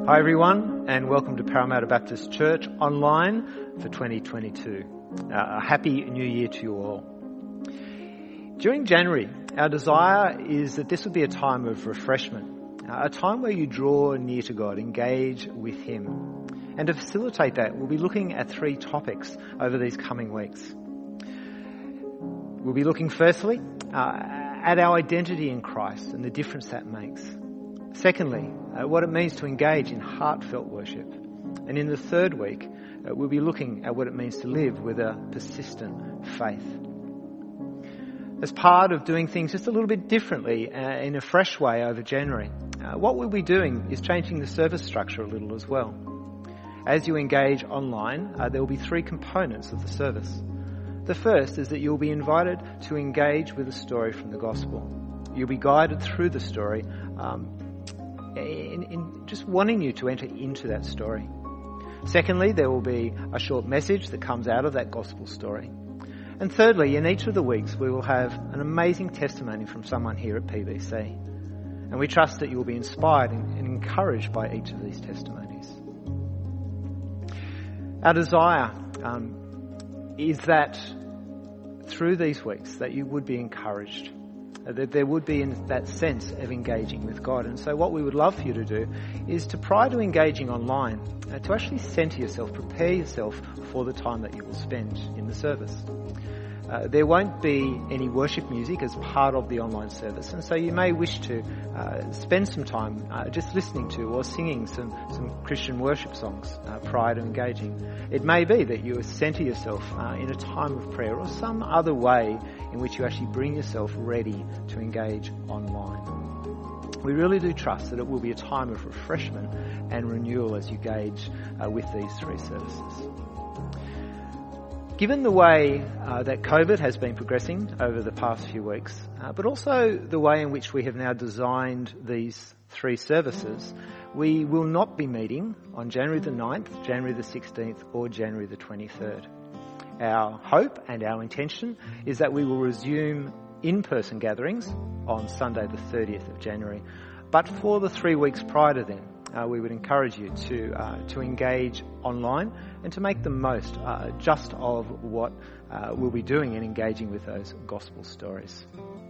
Hi everyone, and welcome to Parramatta Baptist Church online for 2022. A happy new year to you all. During January, our desire is that this would be a time of refreshment, a time where you draw near to God, engage with Him. And to facilitate that, we'll be looking at 3 topics over these coming weeks. We'll be looking firstly at our identity in Christ and the difference that makes. Secondly, what it means to engage in heartfelt worship. And in the third week, we'll be looking at what it means to live with a persistent faith. As part of doing things just a little bit differently in a fresh way over January, what we'll be doing is changing the service structure a little as well. As you engage online, there will be 3 components of the service. The first is that you'll be invited to engage with a story from the gospel. You'll be guided through the story in just wanting you to enter into that story. Secondly, there will be a short message that comes out of that gospel story. And thirdly, in each of the weeks, we will have an amazing testimony from someone here at PBC. And we trust that you will be inspired and encouraged by each of these testimonies. Our desire is that through these weeks that you would be encouraged, that there would be that sense of engaging with God. And so what we would love for you to do is to, prior to engaging online, to actually centre yourself, prepare yourself for the time that you will spend in the service. There won't be any worship music as part of the online service, and so you may wish to spend some time just listening to or singing some Christian worship songs prior to engaging. It may be that you centre yourself in a time of prayer or some other way in which you actually bring yourself ready to engage online. We really do trust that it will be a time of refreshment and renewal as you engage with these 3 services. Given the way that COVID has been progressing over the past few weeks, but also the way in which we have now designed these 3 services, we will not be meeting on January the 9th, January the 16th or January the 23rd. Our hope and our intention is that we will resume in-person gatherings on Sunday the 30th of January. But for the 3 weeks prior to then, we would encourage you to engage online and to make the most just of what we'll be doing in engaging with those gospel stories.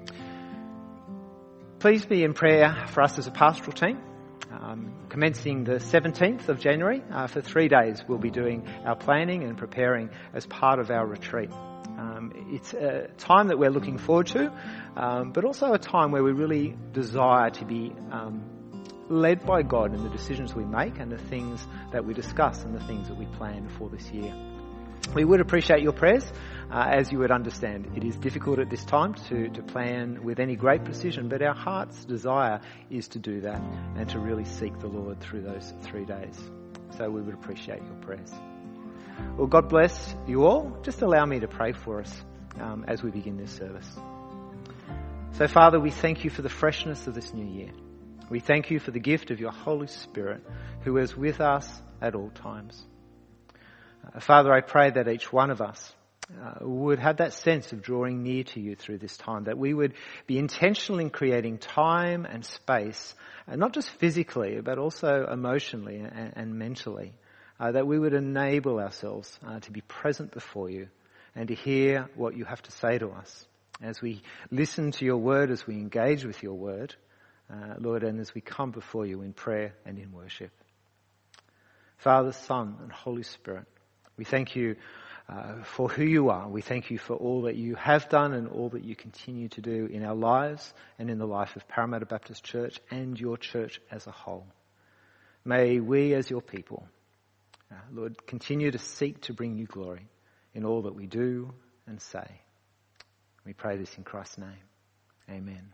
Please be in prayer for us as a pastoral team. Commencing the 17th of January, for 3 days we'll be doing our planning and preparing as part of our retreat. It's a time that we're looking forward to, but also a time where we really desire to be led by God in the decisions we make and the things that we discuss and the things that we plan for this year. We would appreciate your prayers. As you would understand, it is difficult at this time to plan with any great precision, but our heart's desire is to do that and to really seek the Lord through those 3 days. So we would appreciate your prayers. Well, God bless you all. Just allow me to pray for us as we begin this service. So, Father, we thank you for the freshness of this new year. We thank you for the gift of your Holy Spirit, who is with us at all times. Father, I pray that each one of us would have that sense of drawing near to you through this time, that we would be intentional in creating time and space, and not just physically, but also emotionally and mentally, that we would enable ourselves to be present before you and to hear what you have to say to us as we listen to your word, as we engage with your word, Lord, and as we come before you in prayer and in worship. Father, Son, and Holy Spirit, we thank you for who you are. We thank you for all that you have done and all that you continue to do in our lives and in the life of Parramatta Baptist Church and your church as a whole. May we as your people, Lord, continue to seek to bring you glory in all that we do and say. We pray this in Christ's name. Amen.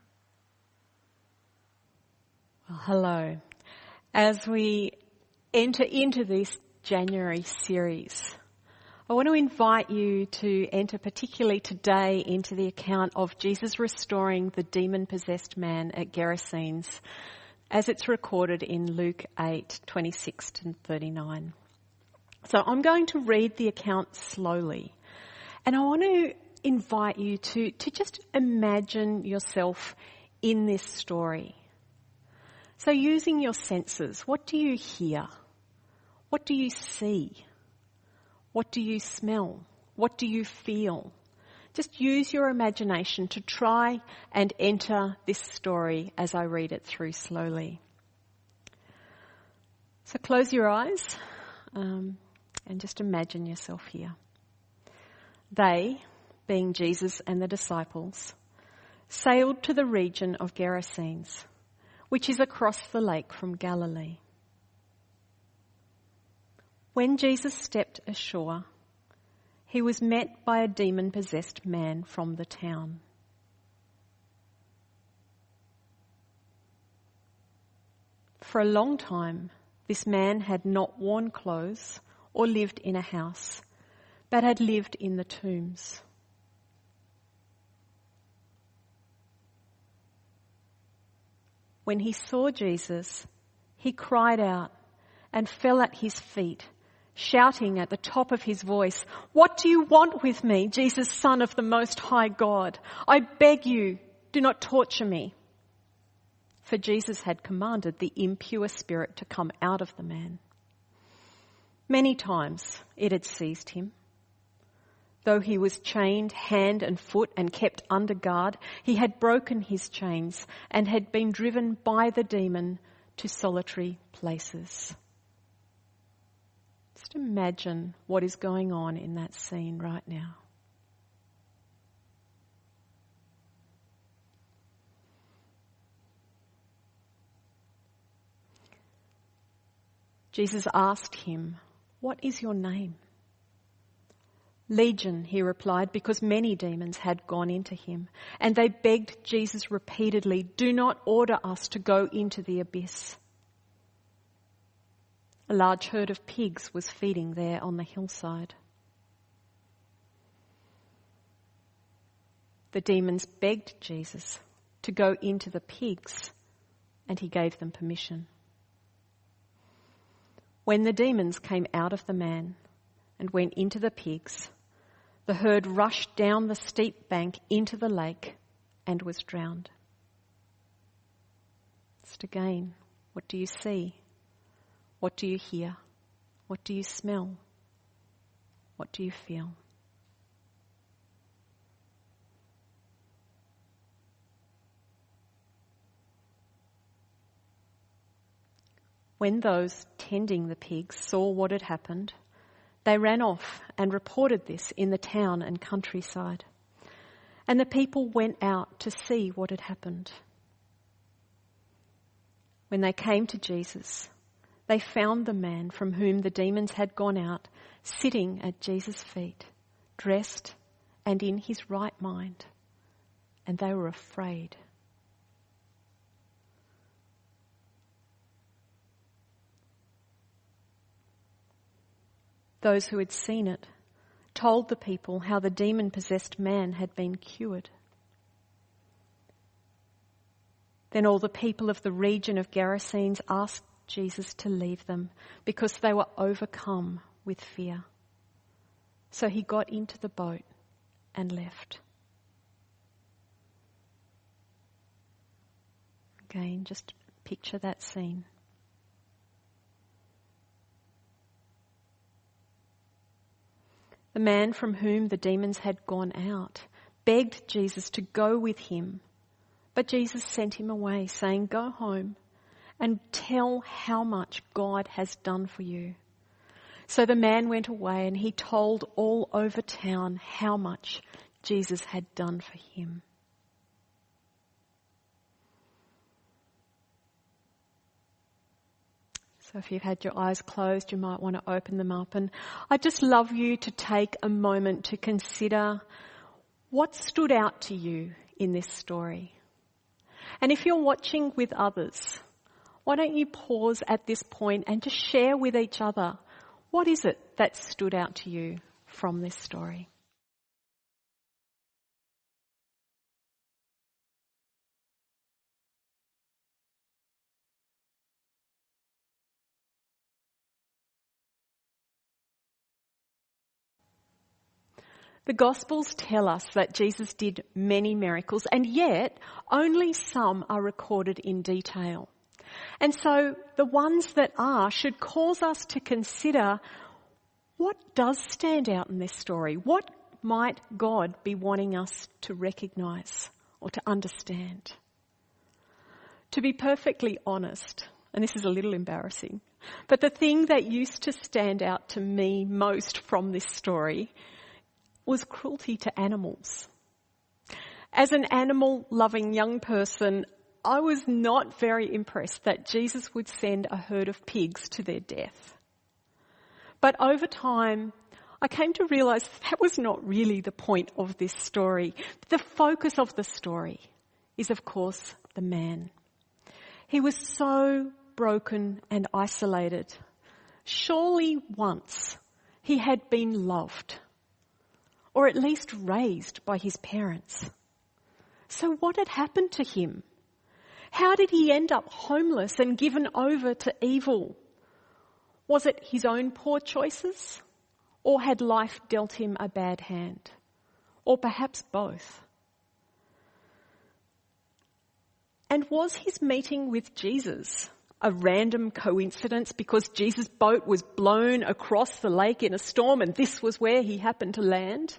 Well, hello. As we enter into this January series, I want to invite you to enter particularly today into the account of Jesus restoring the demon-possessed man at Gerasenes, as it's recorded in Luke 8:26-39. So I'm going to read the account slowly, and I want to invite you to just imagine yourself in this story. So using your senses, what do you hear? What do you see? What do you smell? What do you feel? Just use your imagination to try and enter this story as I read it through slowly. So close your eyes and just imagine yourself here. They, being Jesus and the disciples, sailed to the region of Gerasenes, which is across the lake from Galilee. When Jesus stepped ashore, he was met by a demon-possessed man from the town. For a long time, this man had not worn clothes or lived in a house, but had lived in the tombs. When he saw Jesus, he cried out and fell at his feet, shouting at the top of his voice, "What do you want with me, Jesus, Son of the Most High God? I beg you, do not torture me." For Jesus had commanded the impure spirit to come out of the man. Many times it had seized him. Though he was chained hand and foot and kept under guard, he had broken his chains and had been driven by the demon to solitary places. Just imagine what is going on in that scene right now. Jesus asked him, "What is your name?" "Legion," he replied, because many demons had gone into him. And they begged Jesus repeatedly, "Do not order us to go into the abyss." A large herd of pigs was feeding there on the hillside. The demons begged Jesus to go into the pigs, and he gave them permission. When the demons came out of the man and went into the pigs, the herd rushed down the steep bank into the lake and was drowned. Just again, what do you see? What do you hear? What do you smell? What do you feel? When those tending the pigs saw what had happened, they ran off and reported this in the town and countryside. And the people went out to see what had happened. When they came to Jesus, they found the man from whom the demons had gone out sitting at Jesus' feet, dressed and in his right mind, and they were afraid. Those who had seen it told the people how the demon-possessed man had been cured. Then all the people of the region of Gerasenes asked Jesus to leave them because they were overcome with fear. So he got into the boat and left. Again, just picture that scene. The man from whom the demons had gone out begged Jesus to go with him, but Jesus sent him away, saying, "Go home and tell how much God has done for you." So the man went away and he told all over town how much Jesus had done for him. So if you've had your eyes closed, you might want to open them up. And I'd just love you to take a moment to consider what stood out to you in this story. And if you're watching with others, why don't you pause at this point and just share with each other, what is it that stood out to you from this story? The Gospels tell us that Jesus did many miracles, and yet only some are recorded in detail. And so the ones that are should cause us to consider what does stand out in this story. What might God be wanting us to recognise or to understand? To be perfectly honest, and this is a little embarrassing, but the thing that used to stand out to me most from this story was cruelty to animals. As an animal-loving young person, I was not very impressed that Jesus would send a herd of pigs to their death. But over time, I came to realise that was not really the point of this story. The focus of the story is, of course, the man. He was so broken and isolated. Surely once he had been loved, or at least raised by his parents. So what had happened to him? How did he end up homeless and given over to evil? Was it his own poor choices? Or had life dealt him a bad hand? Or perhaps both? And was his meeting with Jesus a random coincidence because Jesus' boat was blown across the lake in a storm and this was where he happened to land?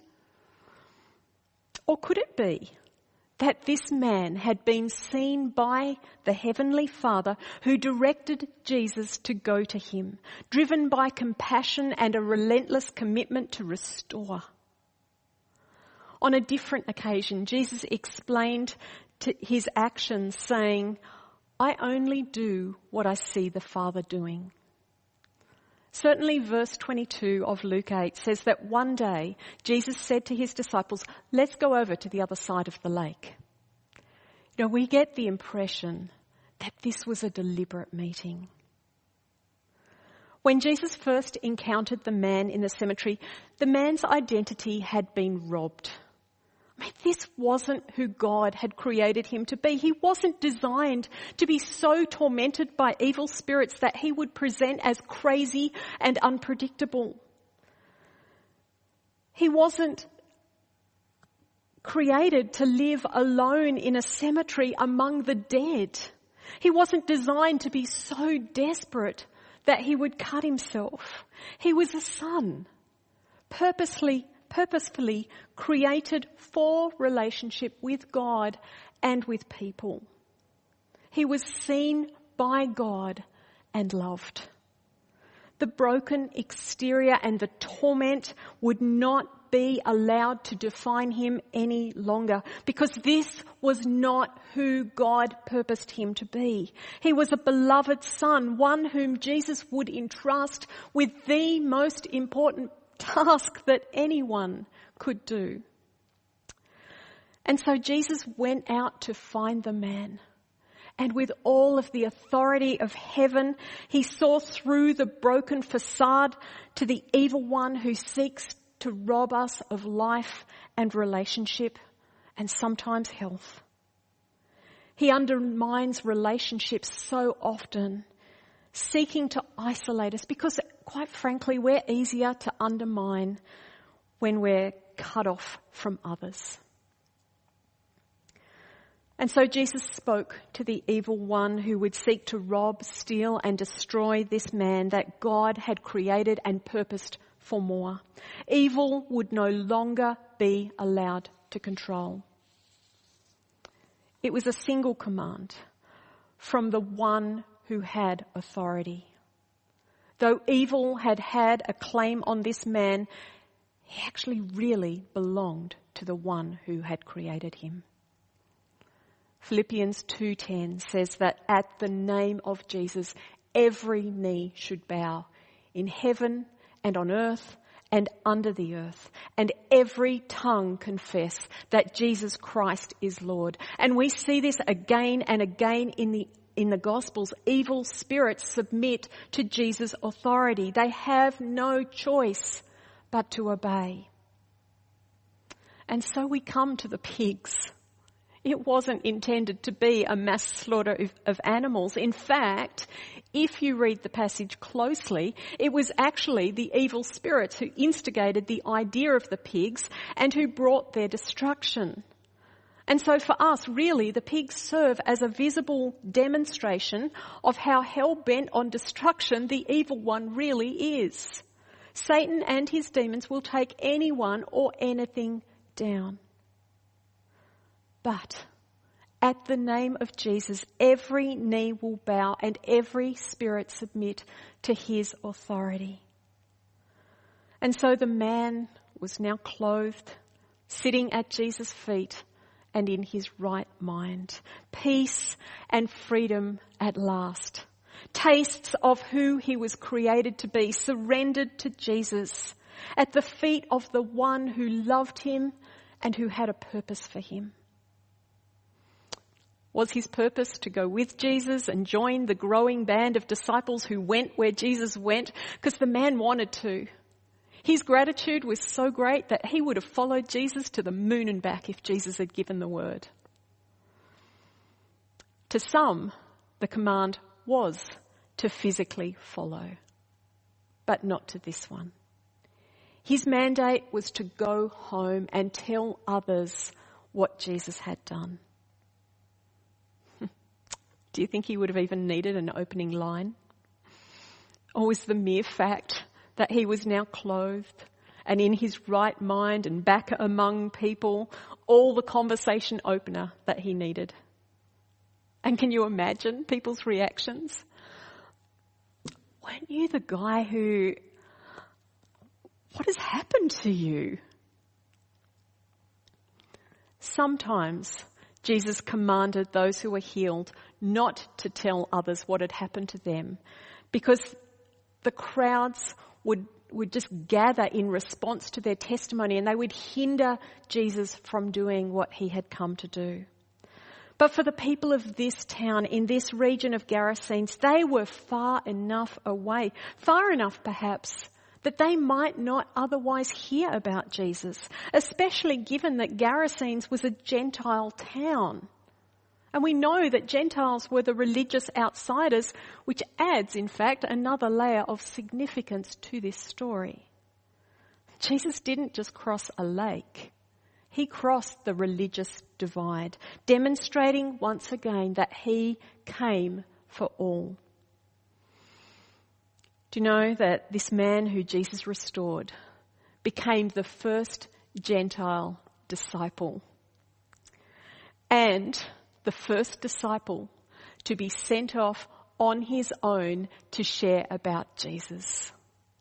Or could it be that this man had been seen by the Heavenly Father who directed Jesus to go to him, driven by compassion and a relentless commitment to restore? On a different occasion, Jesus explained to his actions saying, "I only do what I see the Father doing." Certainly verse 22 of Luke 8 says that one day Jesus said to his disciples, "Let's go over to the other side of the lake." You know, we get the impression that this was a deliberate meeting. When Jesus first encountered the man in the cemetery, the man's identity had been robbed. I mean, this wasn't who God had created him to be. He wasn't designed to be so tormented by evil spirits that he would present as crazy and unpredictable. He wasn't created to live alone in a cemetery among the dead. He wasn't designed to be so desperate that he would cut himself. He was a son, purposefully created for relationship with God and with people. He was seen by God and loved. The broken exterior and the torment would not be allowed to define him any longer, because this was not who God purposed him to be. He was a beloved son, one whom Jesus would entrust with the most important task that anyone could do. And so Jesus went out to find the man. And with all of the authority of heaven, he saw through the broken facade to the evil one who seeks to rob us of life and relationship and sometimes health. He undermines relationships so often, seeking to isolate us because, quite frankly, we're easier to undermine when we're cut off from others. And so Jesus spoke to the evil one who would seek to rob, steal and destroy this man that God had created and purposed for more. Evil would no longer be allowed to control. It was a single command from the one who had authority. Though evil had had a claim on this man, he actually really belonged to the one who had created him. Philippians 2:10 says that at the name of Jesus, every knee should bow in heaven and on earth and under the earth, and every tongue confess that Jesus Christ is Lord. And we see this again and again in the Gospels. Evil spirits submit to Jesus' authority. They have no choice but to obey. And so we come to the pigs. It wasn't intended to be a mass slaughter of animals. In fact, if you read the passage closely, it was actually the evil spirits who instigated the idea of the pigs and who brought their destruction. And so for us, really, the pigs serve as a visible demonstration of how hell-bent on destruction the evil one really is. Satan and his demons will take anyone or anything down. But at the name of Jesus, every knee will bow and every spirit submit to his authority. And so the man was now clothed, sitting at Jesus' feet and in his right mind. Peace and freedom at last. Tastes of who he was created to be, surrendered to Jesus at the feet of the one who loved him and who had a purpose for him. Was his purpose to go with Jesus and join the growing band of disciples who went where Jesus went? Because the man wanted to. His gratitude was so great that he would have followed Jesus to the moon and back if Jesus had given the word. To some, the command was to physically follow, but not to this one. His mandate was to go home and tell others what Jesus had done. Do you think he would have even needed an opening line? Or was the mere fact that he was now clothed and in his right mind and back among people all the conversation opener that he needed? And can you imagine people's reactions? Weren't you the guy who... What has happened to you? Sometimes Jesus commanded those who were healed not to tell others what had happened to them because the crowds would just gather in response to their testimony and they would hinder Jesus from doing what he had come to do. But for the people of this town, in this region of Gerasenes, they were far enough away, far enough perhaps, that they might not otherwise hear about Jesus, especially given that Gerasenes was a Gentile town. And we know that Gentiles were the religious outsiders, which adds, in fact, another layer of significance to this story. Jesus didn't just cross a lake. He crossed the religious divide, demonstrating once again that he came for all. Do you know that this man who Jesus restored became the first Gentile disciple and the first disciple to be sent off on his own to share about Jesus?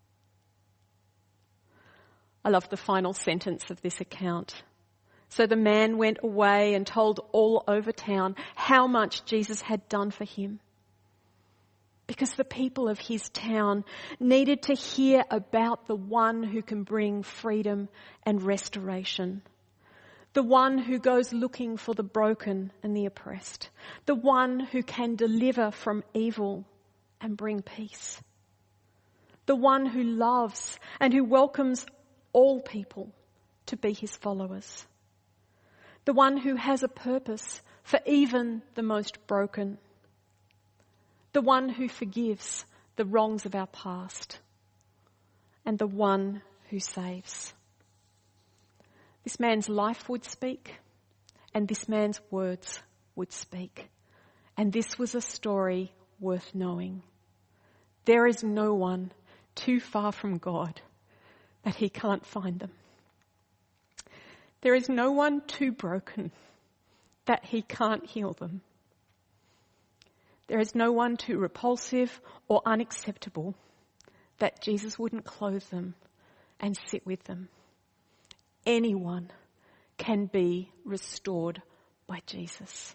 I love the final sentence of this account. So the man went away and told all over town how much Jesus had done for him. Because the people of his town needed to hear about the one who can bring freedom and restoration. The one who goes looking for the broken and the oppressed. The one who can deliver from evil and bring peace. The one who loves and who welcomes all people to be his followers. The one who has a purpose for even the most broken. The one who forgives the wrongs of our past. And the one who saves. This man's life would speak, and this man's words would speak. And this was a story worth knowing. There is no one too far from God that he can't find them. There is no one too broken that he can't heal them. There is no one too repulsive or unacceptable that Jesus wouldn't clothe them and sit with them. Anyone can be restored by Jesus.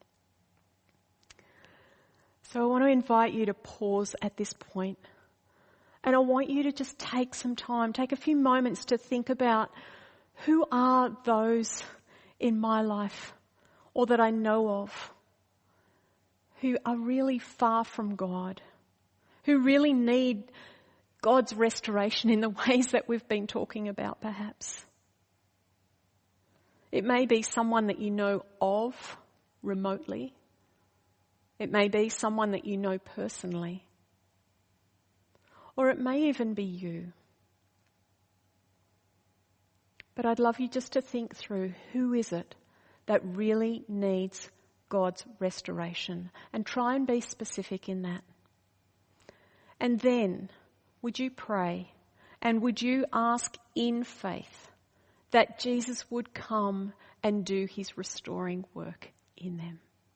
So I want to invite you to pause at this point. And I want you to just take some time, take a few moments to think about who are those in my life or that I know of who are really far from God, who really need God's restoration in the ways that we've been talking about perhaps. It may be someone that you know of remotely. It may be someone that you know personally. Or it may even be you. But I'd love you just to think through, who is it that really needs God's restoration, and try and be specific in that. And then, would you pray and would you ask in faith that Jesus would come and do his restoring work in them?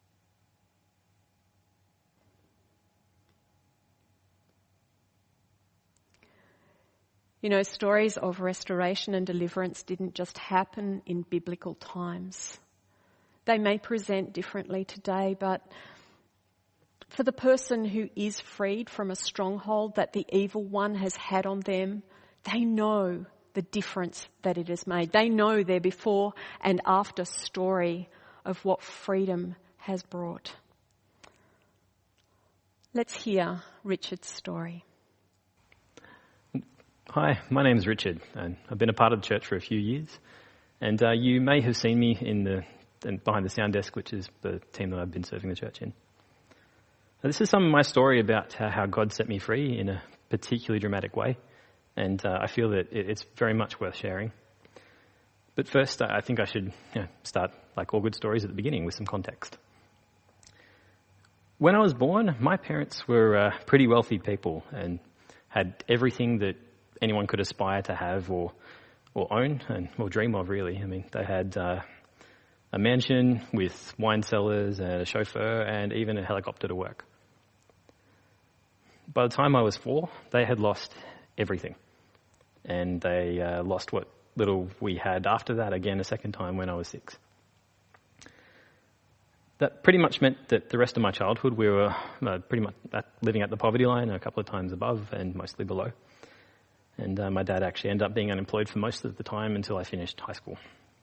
You know, stories of restoration and deliverance didn't just happen in biblical times. They may present differently today, but for the person who is freed from a stronghold that the evil one has had on them, they know the difference that it has made. They know their before and after story of what freedom has brought. Let's hear Richard's story. Hi, my name's Richard, and I've been a part of the church for a few years. And you may have seen me behind the sound desk, which is the team that I've been serving the church in. Now, this is some of my story about how God set me free in a particularly dramatic way, and I feel that it's very much worth sharing. But first, I think I should start, like all good stories, at the beginning with some context. When I was born, my parents were pretty wealthy people and had everything that anyone could aspire to have or own or dream of, really. I mean, they had a mansion with wine cellars and a chauffeur and even a helicopter to work. By the time I was 4, they had lost everything. And they lost what little we had after that again a second time when I was 6. That pretty much meant that the rest of my childhood we were pretty much living at the poverty line, a couple of times above and mostly below. And my dad actually ended up being unemployed for most of the time until I finished high school.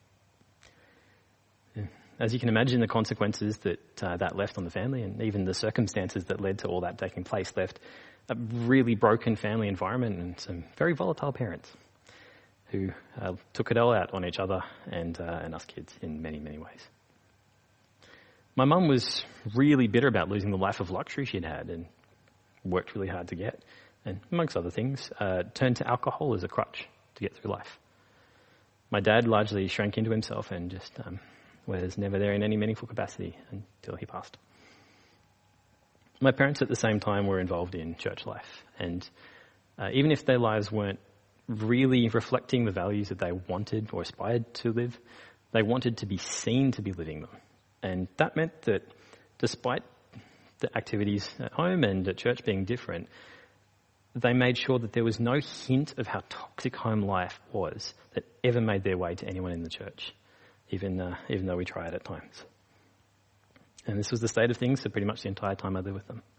Yeah. As you can imagine, the consequences that left on the family, and even the circumstances that led to all that taking place, left a really broken family environment and some very volatile parents who took it all out on each other and us kids in many, many ways. My mum was really bitter about losing the life of luxury she'd had and worked really hard to get, and amongst other things, turned to alcohol as a crutch to get through life. My dad largely shrank into himself and just was never there in any meaningful capacity until he passed. My parents at the same time were involved in church life, and even if their lives weren't really reflecting the values that they wanted or aspired to live, they wanted to be seen to be living them. And that meant that despite the activities at home and at church being different, they made sure that there was no hint of how toxic home life was that ever made their way to anyone in the church, even though we tried at times. And this was the state of things for pretty much the entire time I lived with them.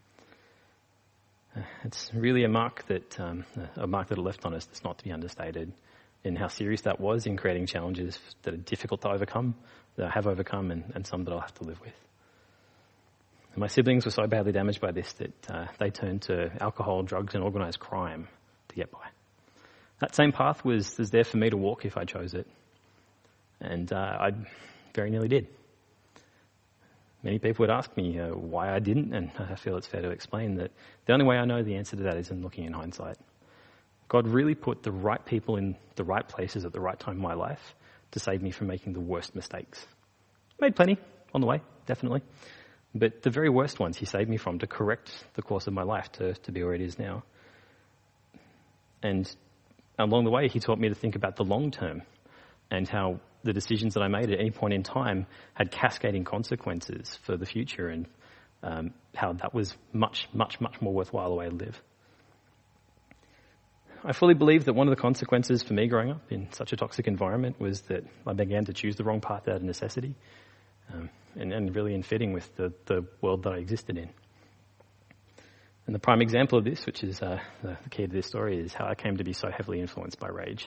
It's really a mark that it left on us that's not to be understated in how serious that was in creating challenges that are difficult to overcome, that I have overcome, and some that I'll have to live with. And my siblings were so badly damaged by this that they turned to alcohol, drugs, and organised crime to get by. That same path was there for me to walk if I chose it, and I very nearly did. Many people would ask me why I didn't, and I feel it's fair to explain that the only way I know the answer to that is in looking in hindsight. God really put the right people in the right places at the right time in my life to save me from making the worst mistakes. Made plenty on the way, definitely. But the very worst ones he saved me from to correct the course of my life to be where it is now. And along the way, he taught me to think about the long term and how the decisions that I made at any point in time had cascading consequences for the future, and how that was much, much, much more worthwhile a way to live. I fully believe that one of the consequences for me growing up in such a toxic environment was that I began to choose the wrong path out of necessity, and really in fitting with the world that I existed in. And the prime example of this, which is the key to this story, is how I came to be so heavily influenced by rage.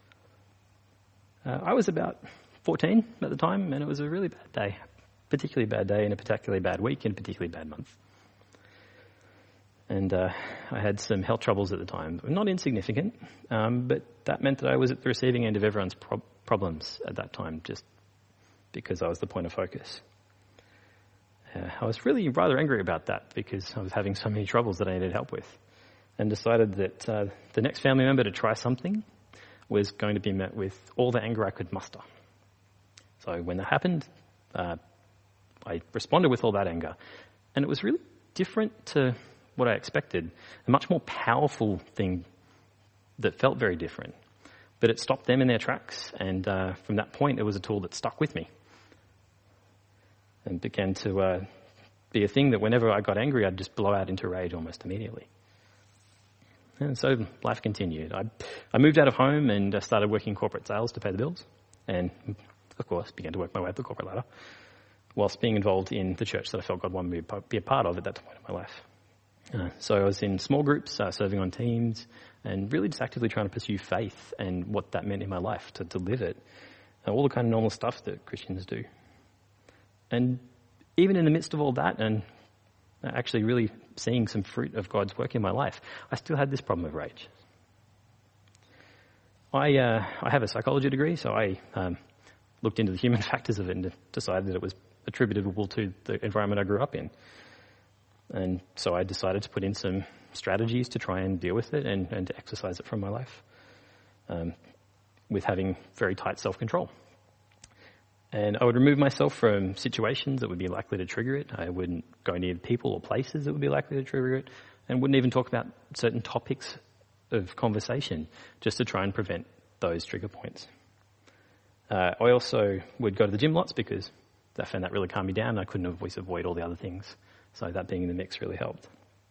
I was about 14 at the time, and it was a really bad day, particularly bad day in a particularly bad week in a particularly bad month. And I had some health troubles at the time, not insignificant, but that meant that I was at the receiving end of everyone's problems at that time, just because I was the point of focus. I was really rather angry about that because I was having so many troubles that I needed help with, and decided that the next family member to try something was going to be met with all the anger I could muster. So when that happened, I responded with all that anger. And it was really different to what I expected, a much more powerful thing that felt very different. But it stopped them in their tracks, and from that point, it was a tool that stuck with me and began to be a thing that whenever I got angry, I'd just blow out into rage almost immediately. And so life continued. I moved out of home and started working corporate sales to pay the bills, and of course began to work my way up the corporate ladder, whilst being involved in the church that I felt God wanted me to be a part of at that point in my life. So I was in small groups, serving on teams, and really just actively trying to pursue faith and what that meant in my life, to live it. All the kind of normal stuff that Christians do. And even in the midst of all that, and actually really seeing some fruit of God's work in my life, I still had this problem of rage. I have a psychology degree, so I looked into the human factors of it and decided that it was attributable to the environment I grew up in. And so I decided to put in some strategies to try and deal with it and to exercise it from my life, with having very tight self-control. And I would remove myself from situations that would be likely to trigger it. I wouldn't go near people or places that would be likely to trigger it, and wouldn't even talk about certain topics of conversation just to try and prevent those trigger points. I also would go to the gym lots because I found that really calmed me down. I couldn't always avoid all the other things. So that being in the mix really helped.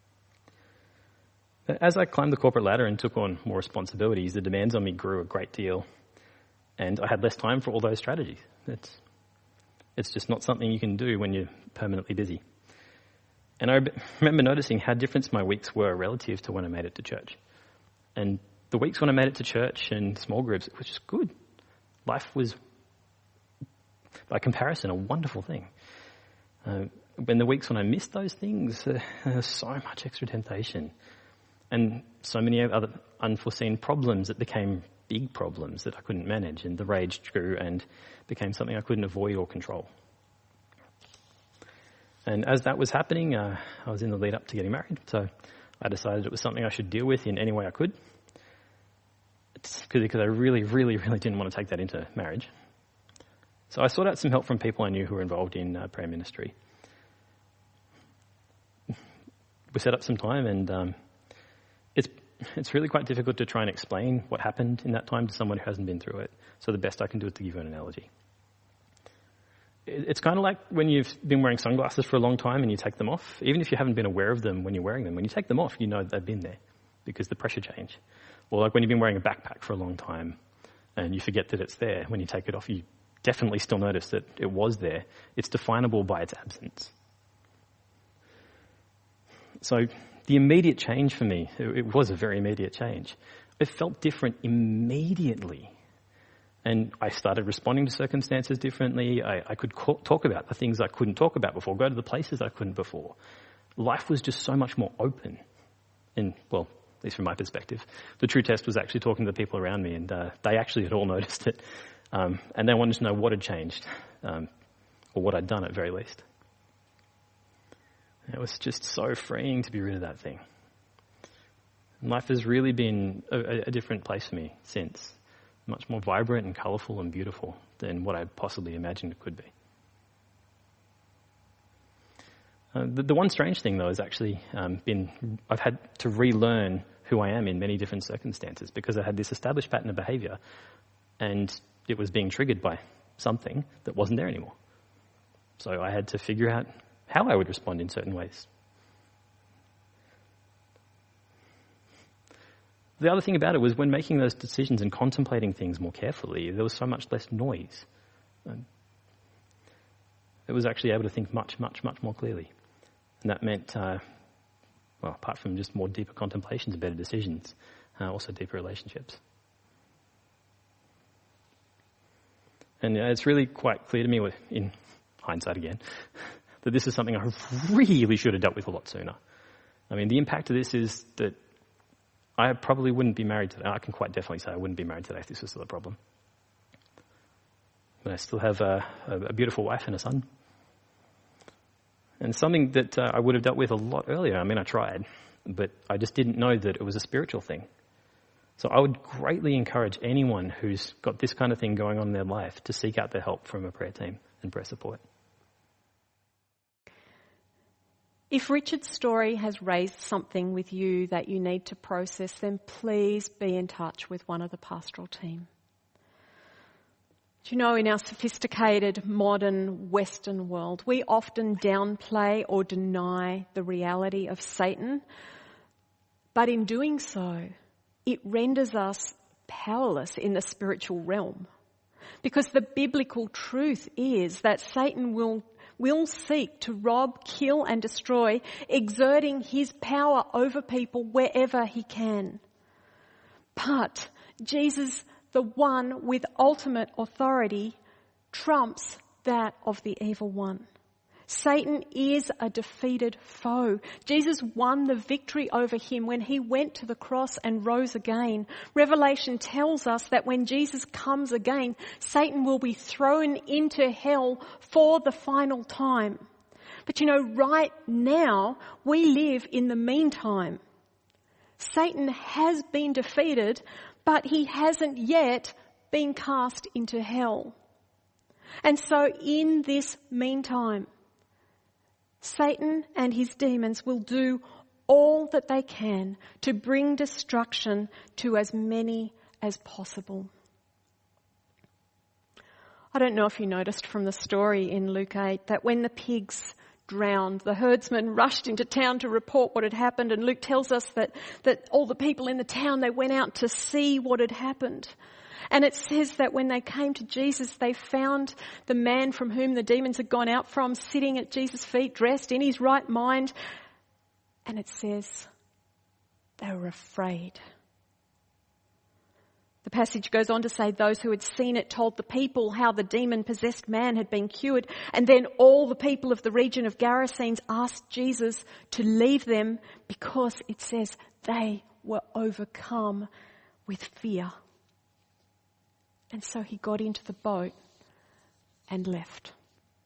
As I climbed the corporate ladder and took on more responsibilities, the demands on me grew a great deal, and I had less time for all those strategies. It's just not something you can do when you're permanently busy. And I remember noticing how different my weeks were relative to when I made it to church. And the weeks when I made it to church and small groups, it was just good. Life was, by comparison, a wonderful thing. When the weeks when I missed those things, there was so much extra temptation and so many other unforeseen problems that became big problems that I couldn't manage, and the rage grew and became something I couldn't avoid or control. And as that was happening, I was in the lead up to getting married, so I decided it was something I should deal with in any way I could. It's because I really, really, really didn't want to take that into marriage. So I sought out some help from people I knew who were involved in prayer ministry. We set up some time, and it's really quite difficult to try and explain what happened in that time to someone who hasn't been through it. So the best I can do is to give you an analogy. It's kind of like when you've been wearing sunglasses for a long time and you take them off. Even if you haven't been aware of them when you're wearing them, when you take them off, you know they've been there because the pressure changed. Or like when you've been wearing a backpack for a long time and you forget that it's there. When you take it off, you definitely still notice that it was there. It's definable by its absence. So the immediate change for me, it was a very immediate change. It felt different immediately. And I started responding to circumstances differently. I could talk about the things I couldn't talk about before, go to the places I couldn't before. Life was just so much more open. And, well, at least from my perspective. The true test was actually talking to the people around me, and they actually had all noticed it. And they wanted to know what had changed, or what I'd done at very least. It was just so freeing to be rid of that thing. And life has really been a different place for me since. Much more vibrant and colourful and beautiful than what I possibly imagined it could be. The one strange thing, though, has actually I've had to relearn who I am in many different circumstances because I had this established pattern of behaviour and it was being triggered by something that wasn't there anymore. So I had to figure out how I would respond in certain ways. The other thing about it was when making those decisions and contemplating things more carefully, there was so much less noise. It was actually able to think much, much, much more clearly. And that meant, apart from just more deeper contemplations and better decisions, also deeper relationships. And it's really quite clear to me, in hindsight again, that this is something I really should have dealt with a lot sooner. I mean, the impact of this is that I probably wouldn't be married today. I can quite definitely say I wouldn't be married today if this was still a problem. But I still have a beautiful wife and a son. And something that I would have dealt with a lot earlier. I mean, I tried, but I just didn't know that it was a spiritual thing. So I would greatly encourage anyone who's got this kind of thing going on in their life to seek out the help from a prayer team and prayer support. If Richard's story has raised something with you that you need to process, then please be in touch with one of the pastoral team. Do you know, in our sophisticated, modern, Western world, we often downplay or deny the reality of Satan. But in doing so, it renders us powerless in the spiritual realm. Because the biblical truth is that Satan will seek to rob, kill and destroy, exerting his power over people wherever he can. But Jesus, the one with ultimate authority, trumps that of the evil one. Satan is a defeated foe. Jesus won the victory over him when he went to the cross and rose again. Revelation tells us that when Jesus comes again, Satan will be thrown into hell for the final time. But you know, right now, we live in the meantime. Satan has been defeated, but he hasn't yet been cast into hell. And so in this meantime, Satan and his demons will do all that they can to bring destruction to as many as possible. I don't know if you noticed from the story in Luke 8 that when the pigs drowned, the herdsmen rushed into town to report what had happened, and Luke tells us that all the people in the town, they went out to see what had happened. And it says that when they came to Jesus, they found the man from whom the demons had gone out from sitting at Jesus' feet, dressed in his right mind. And it says they were afraid. The passage goes on to say those who had seen it told the people how the demon-possessed man had been cured. And then all the people of the region of Gerasenes asked Jesus to leave them because it says they were overcome with fear. And so he got into the boat and left.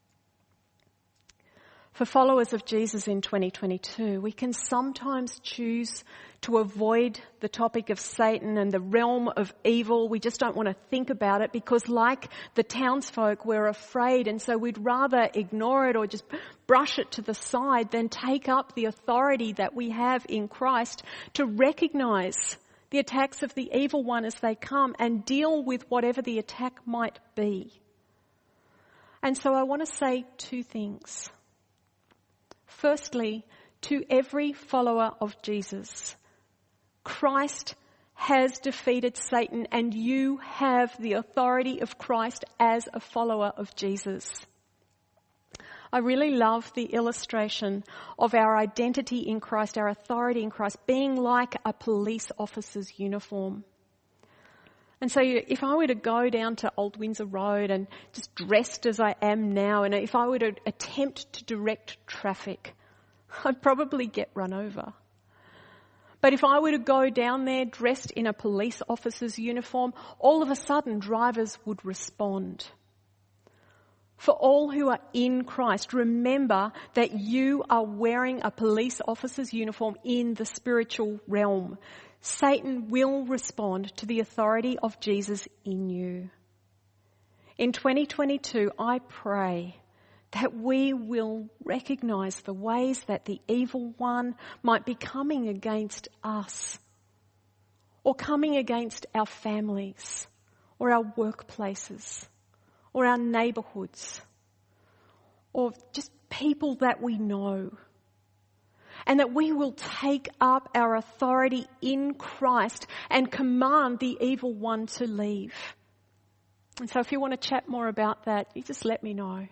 For followers of Jesus in 2022, we can sometimes choose to avoid the topic of Satan and the realm of evil. We just don't want to think about it because, like the townsfolk, we're afraid, and so we'd rather ignore it or just brush it to the side than take up the authority that we have in Christ to recognize the attacks of the evil one as they come and deal with whatever the attack might be. And so I want to say two things. Firstly, to every follower of Jesus, Christ has defeated Satan and you have the authority of Christ as a follower of Jesus. I really love the illustration of our identity in Christ, our authority in Christ, being like a police officer's uniform. And so if I were to go down to Old Windsor Road and just dressed as I am now, and if I were to attempt to direct traffic, I'd probably get run over. But if I were to go down there dressed in a police officer's uniform, all of a sudden drivers would respond. For all who are in Christ, remember that you are wearing a police officer's uniform in the spiritual realm. Satan will respond to the authority of Jesus in you. In 2022, I pray that we will recognize the ways that the evil one might be coming against us, or coming against our families, or our workplaces, or our neighbourhoods, or just people that we know. And that we will take up our authority in Christ and command the evil one to leave. And so if you want to chat more about that, you just let me know.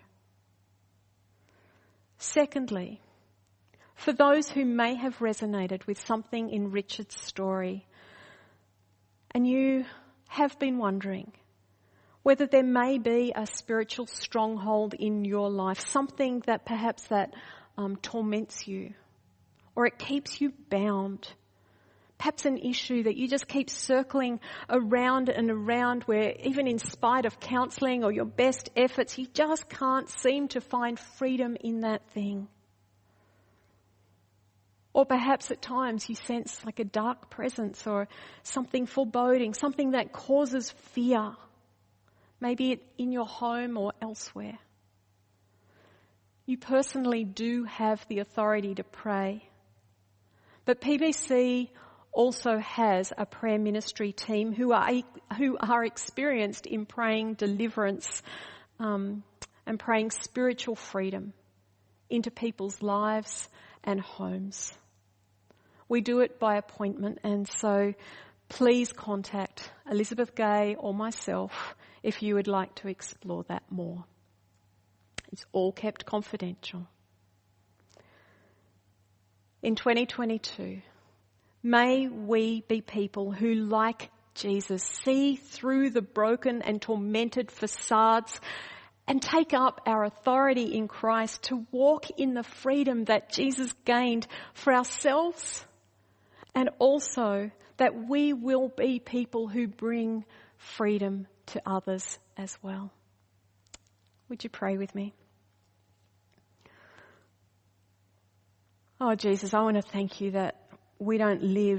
Secondly, for those who may have resonated with something in Richard's story, and you have been wondering whether there may be a spiritual stronghold in your life, something that perhaps that torments you, or it keeps you bound. Perhaps an issue that you just keep circling around and around, where even in spite of counselling or your best efforts, you just can't seem to find freedom in that thing. Or perhaps at times you sense like a dark presence or something foreboding, something that causes fear. Maybe in your home or elsewhere. You personally do have the authority to pray. But PBC also has a prayer ministry team who are experienced in praying deliverance and praying spiritual freedom into people's lives and homes. We do it by appointment, and so please contact Elizabeth Gay or myself if you would like to explore that more. It's all kept confidential. In 2022, may we be people who, like Jesus, see through the broken and tormented facades and take up our authority in Christ to walk in the freedom that Jesus gained for ourselves, and also that we will be people who bring freedom to others as well. Would you pray with me? Oh, Jesus, I want to thank you that we don't live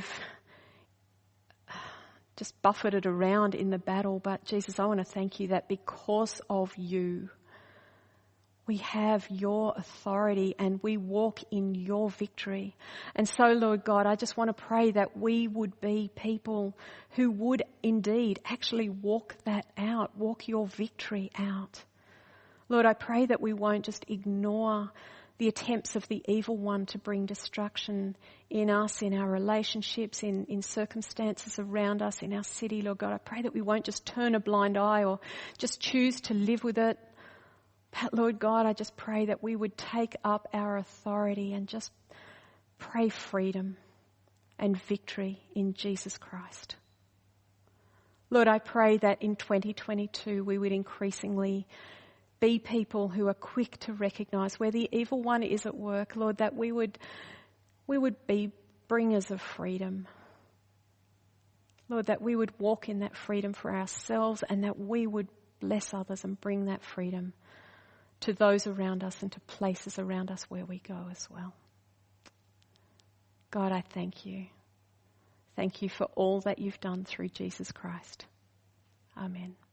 just buffeted around in the battle, but Jesus, I want to thank you that because of you, we have your authority and we walk in your victory. And so, Lord God, I just want to pray that we would be people who would indeed actually walk that out, walk your victory out. Lord, I pray that we won't just ignore the attempts of the evil one to bring destruction in us, in our relationships, in circumstances around us, in our city. Lord God, I pray that we won't just turn a blind eye or just choose to live with it. But Lord God, I just pray that we would take up our authority and just pray freedom and victory in Jesus Christ. Lord, I pray that in 2022 we would increasingly be people who are quick to recognise where the evil one is at work, Lord, that we would be bringers of freedom. Lord, that we would walk in that freedom for ourselves and that we would bless others and bring that freedom to those around us and to places around us where we go as well. God, I thank you. Thank you for all that you've done through Jesus Christ. Amen.